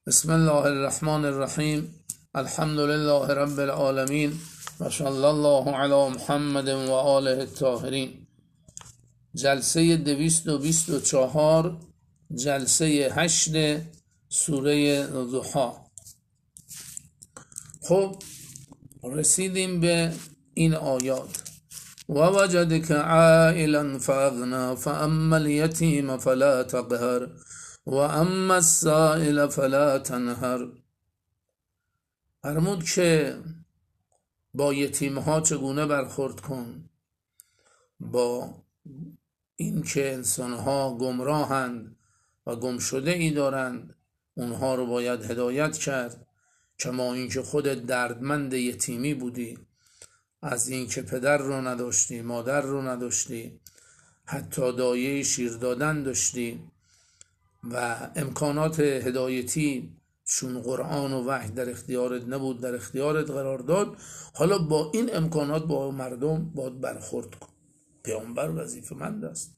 بسم الله الرحمن الرحیم. الحمد لله رب العالمین و صلی الله علی محمد و آله الطاهرین. جلسه 224، جلسه 8 سوره ضحی. خب رسیدیم به این آیات: و وجدک عائلا فاغنا فاما الیتیم فلا تقهر و اما السائل فلا تنهر. فرمود که با یتیمها چگونه برخورد کن، با این که انسانها گمراهند و گم شده ای دارند اونها رو باید هدایت کرد، کما این که خود دردمند یتیمی بودی، از این که پدر رو نداشتی، مادر رو نداشتی، حتی دایه شیر دادن داشتی و امکانات هدایتی چون قرآن و وحی در اختیارت نبود در اختیارت قرار داد. حالا با این امکانات با مردم باید برخورد کن. پیامبر وظیفه‌مند است.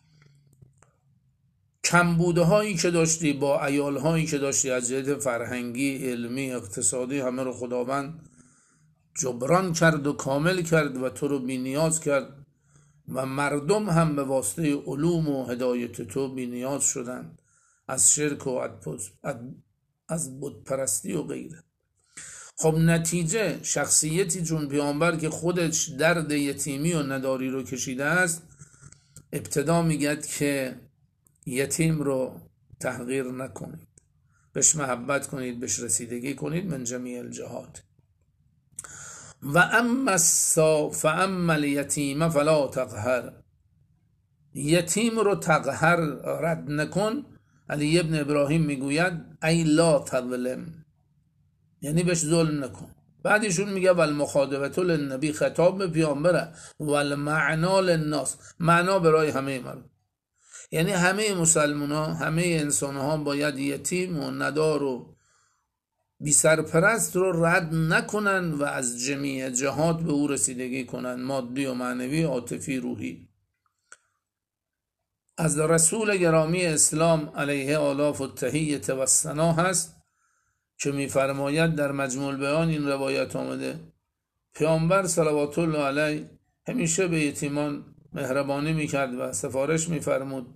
کمبوده هایی که داشتی با عیال هایی که داشتی از جهت فرهنگی، علمی، اقتصادی، همه رو خداوند جبران کرد و کامل کرد و تو رو بی نیاز کرد و مردم هم به واسطه علوم و هدایت تو بی نیاز شدند از شرک و از بت پرستی و غیره. خب نتیجه شخصیتی چون پیامبر که خودش درد یتیمی و نداری رو کشیده است، ابتدا میگد که یتیم رو تحقیر نکنید، بهش محبت کنید، بهش رسیدگی کنید من جمیع الجهات. و اما الیتیم فلا تقهر، یتیم رو تقهر رد نکن. علی ابن ابراهیم میگوید ای لا تظلم، یعنی بهش ظلم نکن. بعدشون میگه والمخاطبة للنبی، خطاب به پیامبره، والمعنا للناس، معنا برای همه مردم، یعنی همه مسلمان ها، همه انسان ها باید یتیم و ندار و بی سرپرست رو رد نکنن و از جمیع جهات به او رسیدگی کنن، مادی و معنوی، عاطفی، روحی. از رسول گرامی اسلام علیه آلاف التحیة و الثنا هست که میفرماید در مجموع البیان این روایت آمده، پیامبر صلوات الله علیه همیشه به یتیمان مهربانی میکرد و سفارش میفرمود.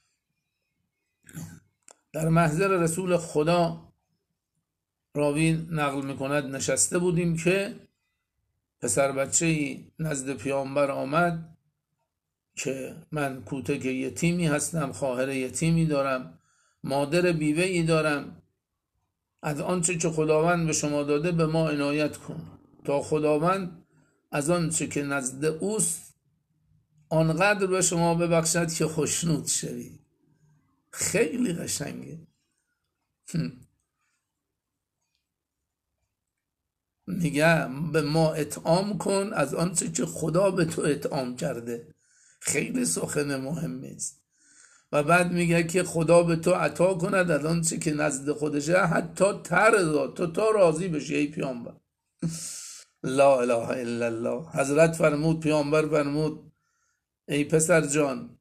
در محضر رسول خدا راوی نقل میکند نشسته بودیم که پسر بچه‌ای نزد پیامبر آمد که من کوتک یتیمی هستم، خواهر یتیمی دارم، مادر بیوه‌ای دارم، از آنچه که خداوند به شما داده به ما عنایت کن تا خداوند از آنچه که نزد اوست آنقدر به شما ببخشد که خوشنود شوی. خیلی قشنگه. میگه به ما اطعام کن از آنچه که خدا به تو اطعام کرده. خیلی سخن مهمی است. و بعد میگه که خدا به تو عطا کند از آنچه که نزد خودشه، حتی ترضا، تو راضی بشی ای پیامبر. لا اله الا الله. حضرت فرمود، پیامبر فرمود ای پسر جان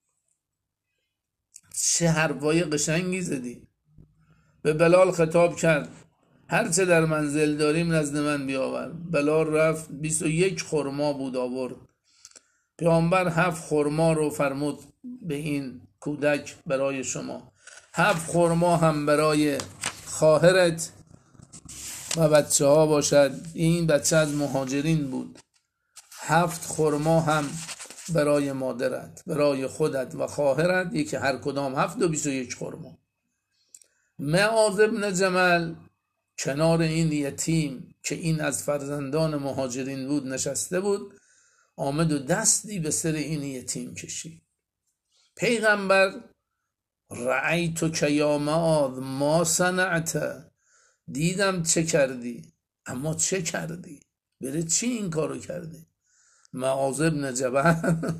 چه حرفای قشنگی زدی. به بلال خطاب کرد هرچه در منزل داریم نزد من بیاور. بلال رفت، 21 خرما بود آورد. پیامبر 7 خرما رو فرمود به این کودک برای شما، 7 خرما هم برای خواهرت و بچه ها باشد. این بچه از مهاجرین بود. 7 خرما هم برای مادرت، برای خودت و خواهرت، یکی هر کدام 7 و 21 خرما. معاذ بن جمل کنار این یتیم که این از فرزندان مهاجرین بود نشسته بود، آمد و دستی به سر این یتیم کشید. پیغمبر رأیتک یا معاذ ما صنعت، دیدم چه کردی، اما چه کردی؟ بره چی این کارو کردی؟ معاذ بن جبل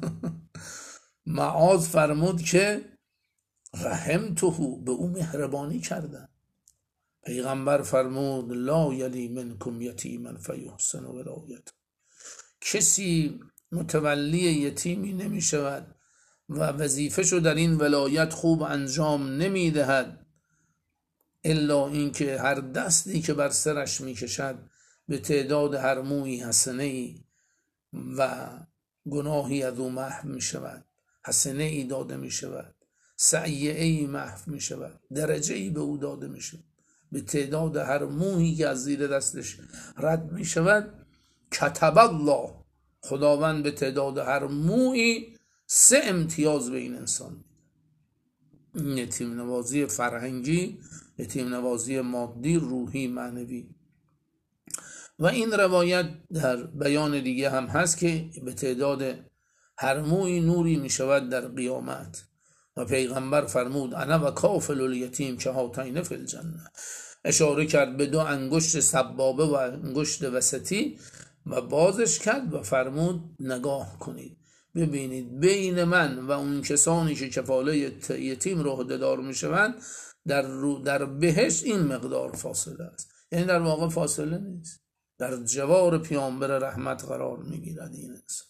معاذ فرمود که رحمته، به او مهربانی کردم. پیغمبر فرمود لا یلی منکم یتیما فیحسن ولایته، کسی متولی یتیمی نمی شود و وظیفه‌شو در این ولایت خوب انجام نمی دهد الا اینکه هر دستی که بر سرش میکشد به تعداد هر مویی حسنه ای و گناهی از او محو می شود، حسنه ای داده می شود، سعیه ای محو می شود، درجه ای به او داده می شود به تعداد هر مویی که از زیر دستش رد می شود. کتب الله، خداوند به تعداد هر مویی 3 امتیاز به این انسان. این یتیم نوازی فرهنگی، یتیم نوازی مادی، روحی، معنوی. و این روایت در بیان دیگه هم هست که به تعداد هر موی نوری می شود در قیامت. و پیغمبر فرمود انا و کافل الیتیم که هاتین فی الجنه، اشاره کرد به 2 انگشت سبابه و انگشت وسطی و بازش کرد و فرمود نگاه کنید ببینید بین من و اون کسانی که کفاله یتیم رو عهده‌دار می شوند در بهشت این مقدار فاصله است. یعنی در واقع فاصله نیست، در جوار پیامبر رحمت قرار میگیرد این انسان.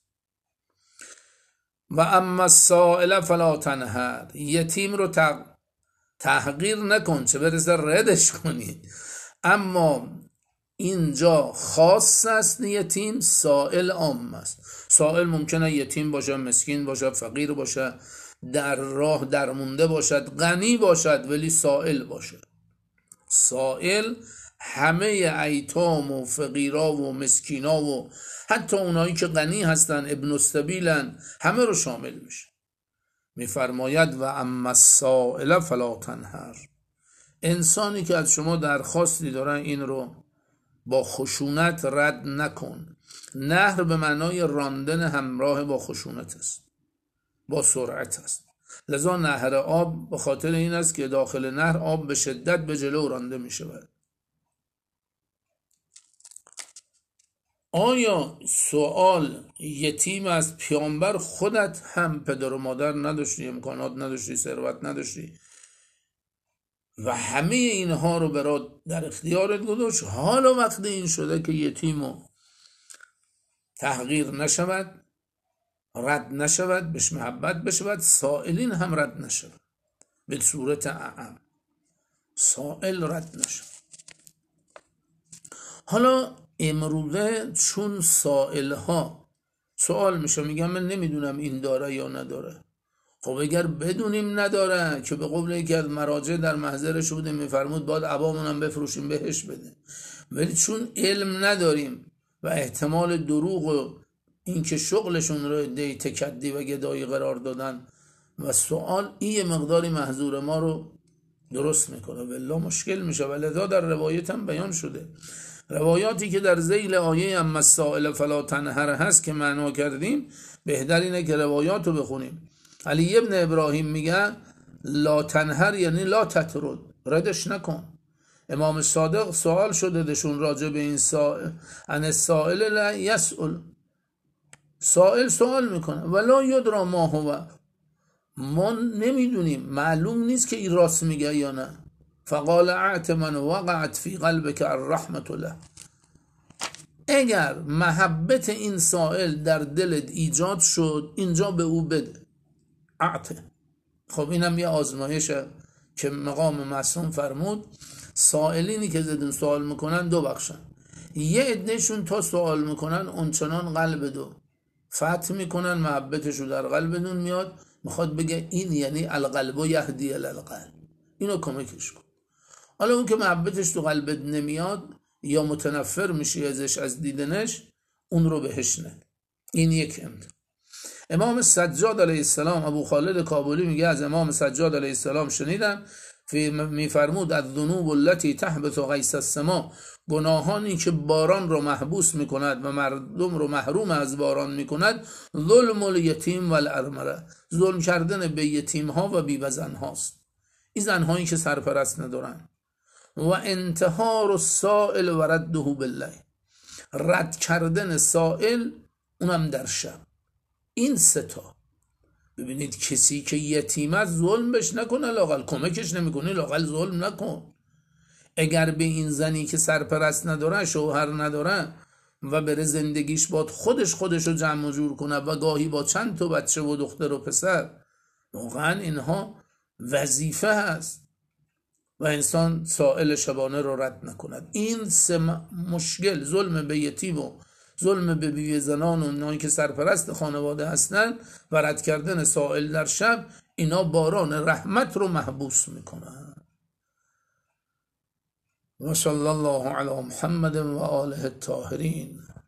و اما السائل فلا تنهر، یتیم رو تحقیر نکن، چه برسه ردش کنی. اما اینجا خاص است یتیم، سائل عام است. سائل ممکنه یتیم باشه، مسکین باشه، فقیر باشه، در راه درمونده باشد، غنی باشد، ولی سائل باشه. سائل همه ایتام و فقیرا و مسکینا و حتی اونایی که غنی هستن، ابن السبیلن، همه رو شامل میشه. میفرماید و اما السائل فلا تنهر، انسانی که از شما درخواستی داره این رو با خشونت رد نکن. نهر به معنای راندن همراه با خشونت است، با سرعت است. لذا نهر آب به خاطر این است که داخل نهر آب به شدت به جلو رانده می شود. آیا سوال یتیم از پیامبر خودت هم پدر و مادر نداشتی، امکانات نداشتی، ثروت نداشتی و همه اینها رو برات در اختیارت گذاشت، حالا وقت این شده که یتیمو تحقیر نشود، رد نشود، بهش محبت بشود، سائلین هم رد نشود به صورت اعم، سائل رد نشود. حالا امروزه چون سائل ها سوال میشه، میگم من نمیدونم این داره یا نداره. خب اگر بدونیم نداره، که به قول یکی از مراجع در محضرش بودیم میفرمود باید عبامونم بفروشیم بهش بده، ولی چون علم نداریم و احتمال دروغ و این که شغلشون رو دی تکدی و گدایی قرار دادن و سوال این مقداری محضور ما رو درست میکنه، والله مشکل میشه. ولذا در روایت هم بیان شده، روایاتی که در ذیل آیه اما السائل فلا تنهر هست که معنا کردیم، بهتر اینه که روایات رو بخونیم. علی ابن ابراهیم میگه لا تنهر یعنی لا تطرد، ردش نکن. امام صادق سوال شده دشون راجع به این سائل، ان السائل لا یسئل، سائل سوال میکنه ولا یدرا ما هو، ما نمیدونیم، معلوم نیست که این راست میگه یا نه. فقال اعت من وقعت فی قلبک الرحمت له، اگر محبت این سائل در دلت ایجاد شد اینجا به او بده. اعت، خب اینم یه آزمایشه که مقام معصوم فرمود سائلینی که زدن سوال میکنن 2 بخشن، یه عدهشون تا سوال میکنن اونچنان قلب دو فتح میکنن، محبتشو در قلبتون میاد، میخواد بگه این یعنی القلب و یهدی الالقلب، اینو کمکش کن. حالا اون که محبتش تو قلبت نمیاد یا متنفر میشی ازش از دیدنش، اون رو بهش نه. این یک امتحان. امام سجاد علیه السلام، ابو خالد کابلی میگه از امام سجاد علیه السلام شنیدم میفرمود از ذنوب التي تحبط غیث السما، گناهانی که باران رو محبوس میکند و مردم رو محروم از باران میکند، ظلم الیتیم و الارمله، ظلم کردن به یتیم ها و بیوه‌زن هاست، این زنهایی که سرپرست ندارن. و انتحار السائل و رده بالله، رد کردن سائل اونم در شب. این 3 تا. ببینید کسی که یتیمت ظلم بش نکنه، لاقل کمکش نمیکنی، لاقل ظلم نکن. اگر به این زنی که سرپرست نداره، شوهر نداره و بره زندگیش باد خودش رو جمع و جور کنه و گاهی با چند تا بچه و دختر و پسر، واقعا اینها وظیفه هست و انسان سائل شبانه رو رد نکند. این سه مشکل، ظلم به یتیم و ظلم به بیوه زنان و اونایی که سرپرست خانواده هستن و رد کردن سائل در شب، اینا باران رحمت رو محبوس میکنن. و صلی الله علی محمد و آله الطاهرین.